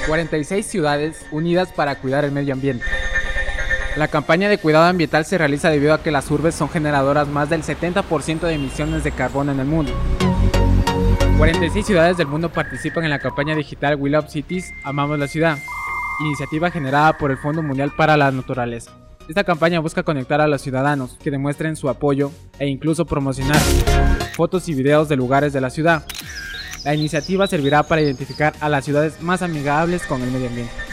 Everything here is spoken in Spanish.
46 ciudades unidas para cuidar el medio ambiente. La campaña de cuidado ambiental se realiza debido a que las urbes son generadoras más del 70% de emisiones de carbono en el mundo. 46 ciudades del mundo participan en la campaña digital We Love Cities, Amamos la Ciudad, iniciativa generada por el Fondo Mundial para la Naturaleza. Esta campaña busca conectar a los ciudadanos que demuestren su apoyo e incluso promocionar fotos y videos de lugares de la ciudad. La iniciativa servirá para identificar a las ciudades más amigables con el medio ambiente.